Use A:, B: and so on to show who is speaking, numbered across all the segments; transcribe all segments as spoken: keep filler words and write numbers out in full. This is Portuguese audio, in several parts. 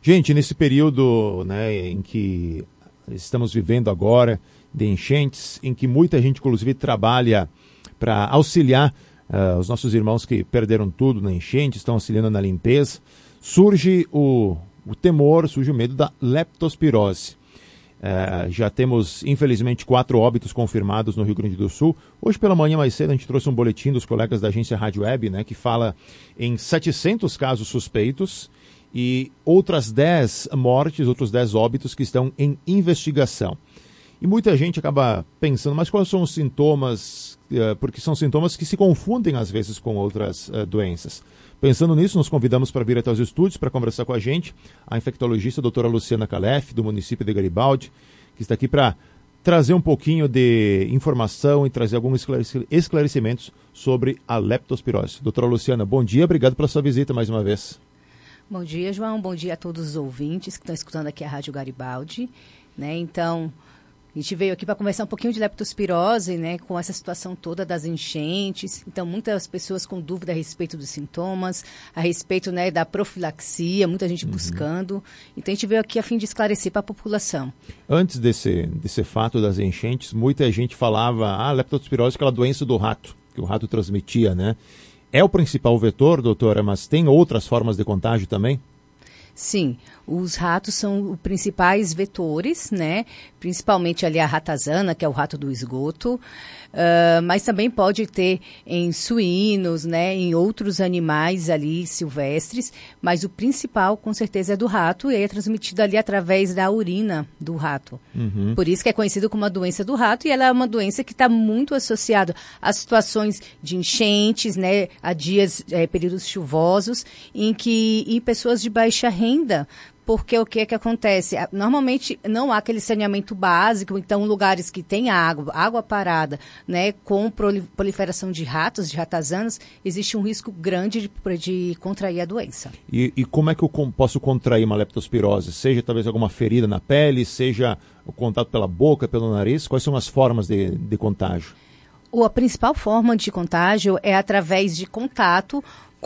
A: Gente, nesse período, né, em que estamos vivendo agora, de enchentes, em que muita gente, inclusive, trabalha para auxiliar uh, os nossos irmãos que perderam tudo na enchente, estão auxiliando na limpeza, surge o, o temor, surge o medo da leptospirose. Uh, já temos, infelizmente, quatro óbitos confirmados no Rio Grande do Sul. Hoje pela manhã, mais cedo, a gente trouxe um boletim dos colegas da agência Rádio Web, né, que fala em setecentos casos suspeitos e outras dez mortes, outros dez óbitos que estão em investigação. E muita gente acaba pensando, mas quais são os sintomas? Uh, porque são sintomas que se confundem às vezes com outras uh, doenças. Pensando nisso, nos convidamos para vir até os estúdios para conversar com a gente, a infectologista a doutora Luciana Calef, do município de Garibaldi, que está aqui para trazer um pouquinho de informação e trazer alguns esclarecimentos sobre a leptospirose. Doutora Luciana, bom dia, obrigado pela sua visita mais uma vez.
B: Bom dia, João, bom dia a todos os ouvintes que estão escutando aqui a Rádio Garibaldi, né? Então, a gente veio aqui para conversar um pouquinho de leptospirose, né, com essa situação toda das enchentes. Então, muitas pessoas com dúvida a respeito dos sintomas, a respeito, né, da profilaxia, muita gente uhum. buscando. Então, a gente veio aqui a fim de esclarecer para a população. Antes
A: desse, desse fato das enchentes, muita gente falava, ah, leptospirose é aquela doença do rato, que o rato transmitia, né? É o principal vetor, doutora, mas tem outras formas de contágio também?
B: Sim, os ratos são os principais vetores, né? Principalmente ali a ratazana, que é o rato do esgoto, uh, mas também pode ter em suínos, né? Em outros animais ali silvestres, mas o principal com certeza é do rato e é transmitido ali através da urina do rato. Uhum. Por isso que é conhecido como a doença do rato e ela é uma doença que está muito associada a situações de enchentes, né? A dias, é, períodos chuvosos, em que em pessoas de baixa renda, porque o que é que acontece? Normalmente não há aquele saneamento básico, então lugares que tem água, água parada, né, com proliferação de ratos, de ratazanas, existe um risco grande de, de contrair a doença.
A: E, e como é que eu posso contrair uma leptospirose? Seja talvez alguma ferida na pele, seja o contato pela boca, pelo nariz? Quais são as formas de, de contágio?
B: A principal forma de contágio é através de contato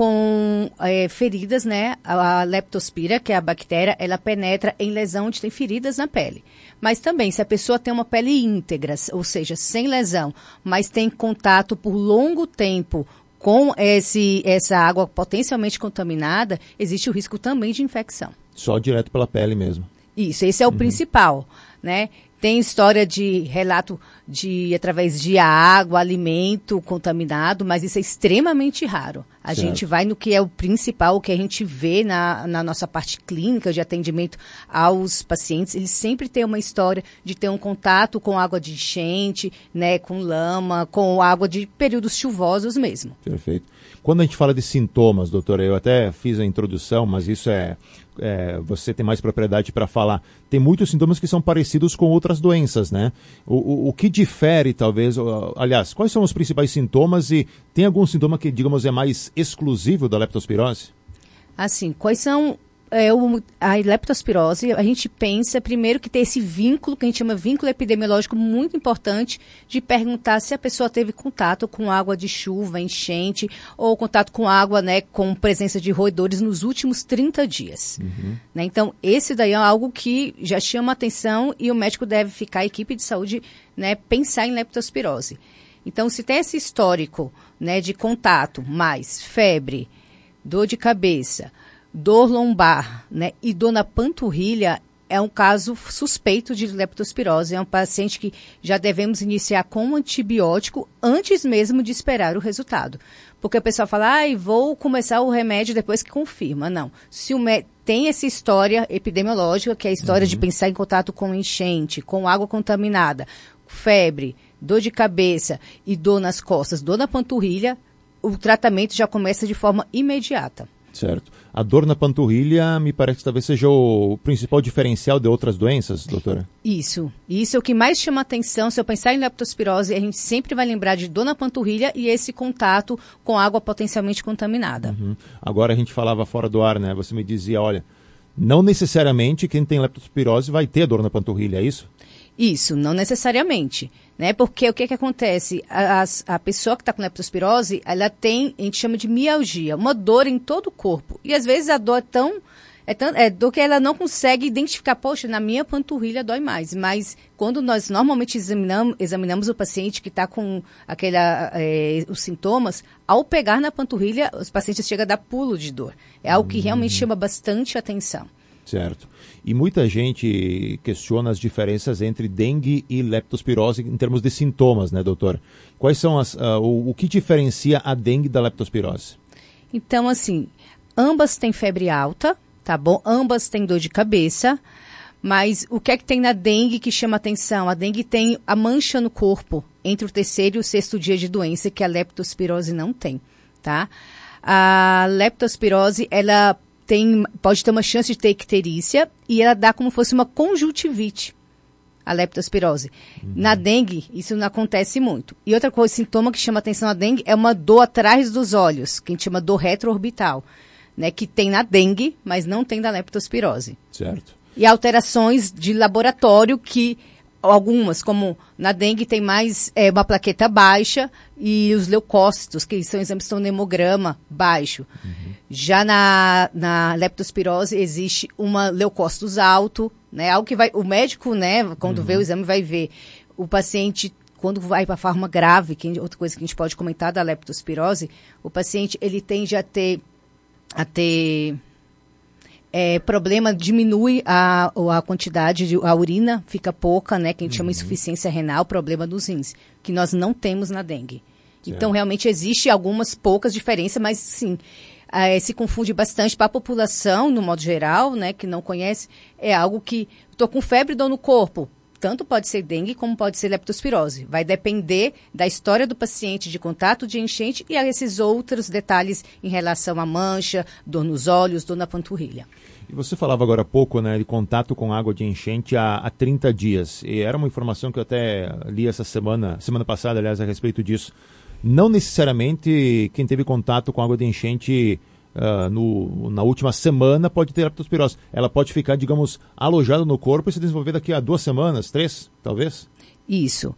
B: com é, feridas, né? A leptospira, que é a bactéria, ela penetra em lesão onde tem feridas na pele. Mas também, se a pessoa tem uma pele íntegra, ou seja, sem lesão, mas tem contato por longo tempo com esse, essa água potencialmente contaminada, existe o risco também de infecção.
A: Só direto pela pele mesmo.
B: Isso, esse é o uhum. principal, né? Tem história de relato de através de água, alimento contaminado, mas isso é extremamente raro. A certo. gente vai no que é o principal, o que a gente vê na, na nossa parte clínica de atendimento aos pacientes. Eles sempre têm uma história de ter um contato com água de enchente, né, com lama, com água de períodos chuvosos mesmo.
A: Perfeito. Quando a gente fala de sintomas, doutora, eu até fiz a introdução, mas isso é, é você tem mais propriedade para falar. Tem muitos sintomas que são parecidos com outras doenças, né? O, o, o que difere, talvez, aliás, quais são os principais sintomas e tem algum sintoma que, digamos, é mais exclusivo da leptospirose?
B: Assim, quais são... É, o, a leptospirose, a gente pensa primeiro que tem esse vínculo, que a gente chama vínculo epidemiológico muito importante, de perguntar se a pessoa teve contato com água de chuva, enchente, ou contato com água, né, com presença de roedores nos últimos trinta dias. Uhum. Né? Então, esse daí é algo que já chama atenção e o médico deve ficar, a equipe de saúde, né, pensar em leptospirose. Então, se tem esse histórico, né, de contato, mais febre, dor de cabeça, dor lombar, né, e dor na panturrilha, é um caso suspeito de leptospirose. É um paciente que já devemos iniciar com um antibiótico antes mesmo de esperar o resultado. Porque o pessoal fala, ah, vou começar o remédio depois que confirma. Não. Se o me... tem essa história epidemiológica, que é a história uhum. de pensar em contato com enchente, com água contaminada, febre, dor de cabeça e dor nas costas, dor na panturrilha, o tratamento já começa de forma imediata.
A: Certo. A dor na panturrilha me parece que talvez seja o principal diferencial de outras doenças, doutora?
B: Isso. Isso é o que mais chama atenção. Se eu pensar em leptospirose, a gente sempre vai lembrar de dor na panturrilha e esse contato com água potencialmente contaminada.
A: Uhum. Agora a gente falava fora do ar, né? Você me dizia, olha, não necessariamente quem tem leptospirose vai ter dor na panturrilha, é isso?
B: Isso, não necessariamente, né? Porque o que que acontece? A, a, a pessoa que está com leptospirose, ela tem, a gente chama de mialgia, uma dor em todo o corpo. E às vezes a dor é tão É, tanto, é do que ela não consegue identificar, poxa, na minha panturrilha dói mais. Mas quando nós normalmente examinamos, examinamos o paciente que está com aquela, é, os sintomas, ao pegar na panturrilha, os pacientes chegam a dar pulo de dor. É algo que realmente chama bastante atenção.
A: Certo. E muita gente questiona as diferenças entre dengue e leptospirose em termos de sintomas, né, doutor? Quais são as, uh, o, o que diferencia a dengue da leptospirose?
B: Então, assim, ambas têm febre alta, tá bom? Ambas têm dor de cabeça, mas o que é que tem na dengue que chama atenção? A dengue tem a mancha no corpo entre o terceiro e o sexto dia de doença, que a leptospirose não tem, tá? A leptospirose, ela tem, pode ter uma chance de ter icterícia e ela dá como se fosse uma conjuntivite, a leptospirose. Uhum. Na dengue, isso não acontece muito. E outra coisa, sintoma que chama atenção na dengue é uma dor atrás dos olhos, que a gente chama dor retroorbital, né, que tem na dengue, mas não tem na leptospirose.
A: Certo.
B: E alterações de laboratório que algumas, como na dengue, tem mais é, uma plaqueta baixa e os leucócitos, que são exames de hemograma baixo. Uhum. Já na, na leptospirose existe uma leucócitos alto, né? Algo que vai, o médico, né, quando uhum. vê o exame, vai ver. O paciente, quando vai para a forma grave, que outra coisa que a gente pode comentar da leptospirose, o paciente, ele tende a ter, a ter é, problema, diminui a, a quantidade, de, a urina fica pouca, né, que a gente uhum. chama de insuficiência renal, problema dos rins, que nós não temos na dengue. Certo. Então, realmente, existe algumas poucas diferenças, mas sim, é, se confunde bastante para a população, no modo geral, né, que não conhece, é algo que, estou com febre e dor no corpo, tanto pode ser dengue como pode ser leptospirose. Vai depender da história do paciente, de contato de enchente e a esses outros detalhes em relação à mancha, dor nos olhos, dor na panturrilha.
A: E você falava agora há pouco, né, de contato com água de enchente há, há trinta dias. E era uma informação que eu até li essa semana, semana passada, aliás, a respeito disso. Não necessariamente quem teve contato com água de enchente uh, no, na última semana pode ter leptospirose. Ela pode ficar, digamos, alojada no corpo e se desenvolver daqui a duas semanas, três, talvez?
B: Isso.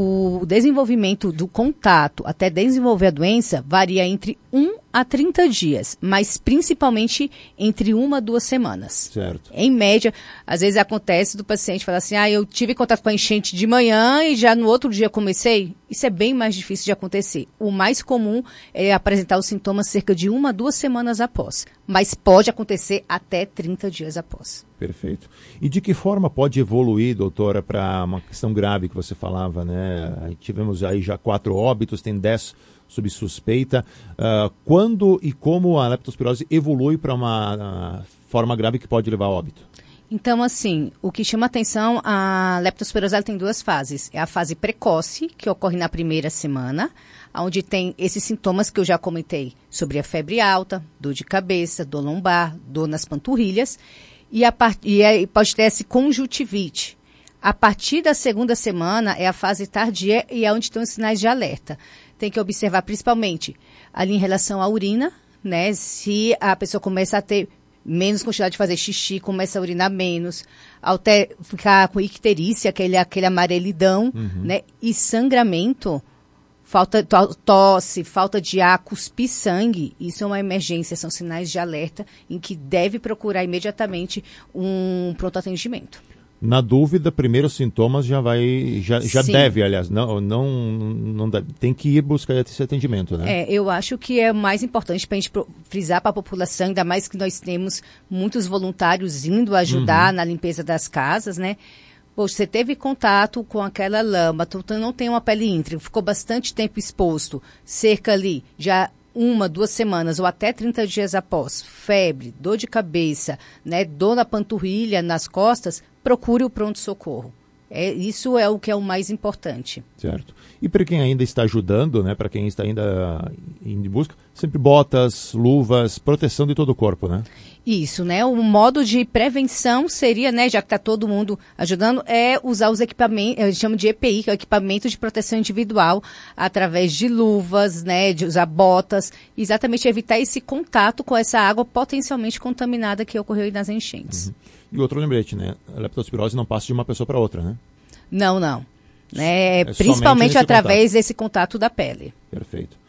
B: O desenvolvimento do contato até desenvolver a doença varia entre um a trinta dias, mas principalmente entre uma a duas semanas.
A: Certo.
B: Em média, às vezes acontece do paciente falar assim, ah, eu tive contato com a enchente de manhã e já no outro dia comecei. Isso é bem mais difícil de acontecer. O mais comum é apresentar os sintomas cerca de uma a duas semanas após, mas pode acontecer até trinta dias após.
A: Perfeito. E de que forma pode evoluir, doutora, para uma questão grave que você falava, né? Tivemos aí já quatro óbitos, tem dez sob suspeita. Uh, quando e como a leptospirose evolui para uma uh, forma grave que pode levar a óbito?
B: Então, assim, o que chama atenção, a leptospirose ela tem duas fases. É a fase precoce, que ocorre na primeira semana, onde tem esses sintomas que eu já comentei sobre a febre alta, dor de cabeça, dor lombar, dor nas panturrilhas, e, a part... e é, pode ter esse conjuntivite. A partir da segunda semana é a fase tardia e é onde estão os sinais de alerta. Tem que observar principalmente ali em relação à urina, né? Se a pessoa começa a ter menos quantidade de fazer xixi, começa a urinar menos, até ficar com icterícia, aquele, aquele amarelidão, uhum. né? E sangramento, falta to, tosse, falta de ar, cuspir sangue, isso é uma emergência, são sinais de alerta em que deve procurar imediatamente um pronto atendimento.
A: Na dúvida, primeiros sintomas já vai, já, já deve, aliás, não, não, não deve, tem que ir buscar esse atendimento, né? É,
B: eu acho que é mais importante para a gente frisar para a população, ainda mais que nós temos muitos voluntários indo ajudar uhum. na limpeza das casas, né? Poxa, você teve contato com aquela lama, tu não tem uma pele íntegra, ficou bastante tempo exposto, cerca ali, já uma, duas semanas ou até trinta dias após, febre, dor de cabeça, né, dor na panturrilha, nas costas, procure o pronto-socorro. É, isso é o que é o mais importante.
A: Certo. E para quem ainda está ajudando, né, para quem está ainda indo em busca, sempre botas, luvas, proteção de todo o corpo, né?
B: Isso, né? O modo de prevenção seria, né, já que está todo mundo ajudando, é usar os equipamentos, eu chamo de E P I, que é o equipamento de proteção individual, através de luvas, né, de usar botas, exatamente evitar esse contato com essa água potencialmente contaminada que ocorreu aí nas enchentes.
A: Uhum. E outro lembrete, né? A leptospirose não passa de uma pessoa para outra, né?
B: Não, não. É, é principalmente através contato. desse contato da pele.
A: Perfeito.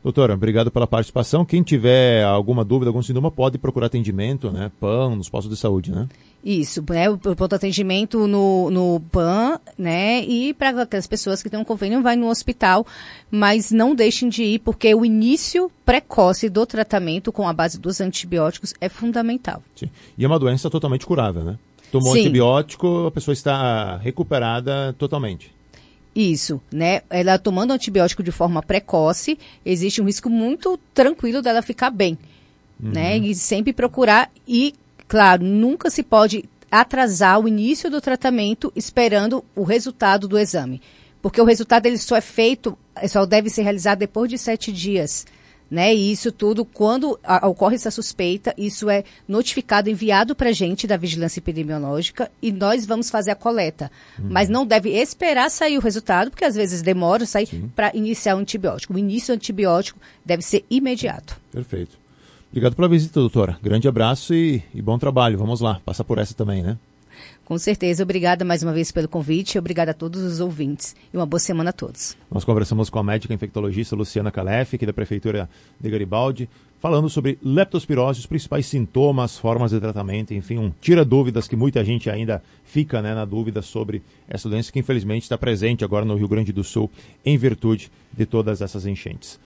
A: Doutora, obrigado pela participação. Quem tiver alguma dúvida, algum sintoma, pode procurar atendimento, né? P A N, nos postos de saúde, né?
B: Isso, né? O ponto de atendimento no, no P A N, né? E para aquelas pessoas que têm um convênio, vai no hospital, mas não deixem de ir, porque o início precoce do tratamento com a base dos antibióticos é fundamental.
A: Sim. E é uma doença totalmente curável, né? Tomou
B: Sim.
A: antibiótico, a pessoa está recuperada totalmente.
B: Isso, né? Ela tomando antibiótico de forma precoce, existe um risco muito tranquilo dela ficar bem, uhum. né? E sempre procurar e, claro, nunca se pode atrasar o início do tratamento esperando o resultado do exame. Porque o resultado ele só é feito, só deve ser realizado depois de sete dias. Né? E isso tudo, quando a, ocorre essa suspeita, isso é notificado, enviado para a gente da Vigilância Epidemiológica e nós vamos fazer a coleta. Uhum. Mas não deve esperar sair o resultado, porque às vezes demora a sair para iniciar o antibiótico. O início do antibiótico deve ser imediato.
A: Perfeito. Obrigado pela visita, doutora. Grande abraço e, e bom trabalho. Vamos lá, passa por essa também, né?
B: Com certeza. Obrigada mais uma vez pelo convite e obrigada a todos os ouvintes. E uma boa semana a todos.
A: Nós conversamos com a médica infectologista Luciana Calef, aqui da Prefeitura de Garibaldi, falando sobre leptospirose, os principais sintomas, formas de tratamento, enfim, um tira dúvidas que muita gente ainda fica, né, na dúvida sobre essa doença que infelizmente está presente agora no Rio Grande do Sul em virtude de todas essas enchentes.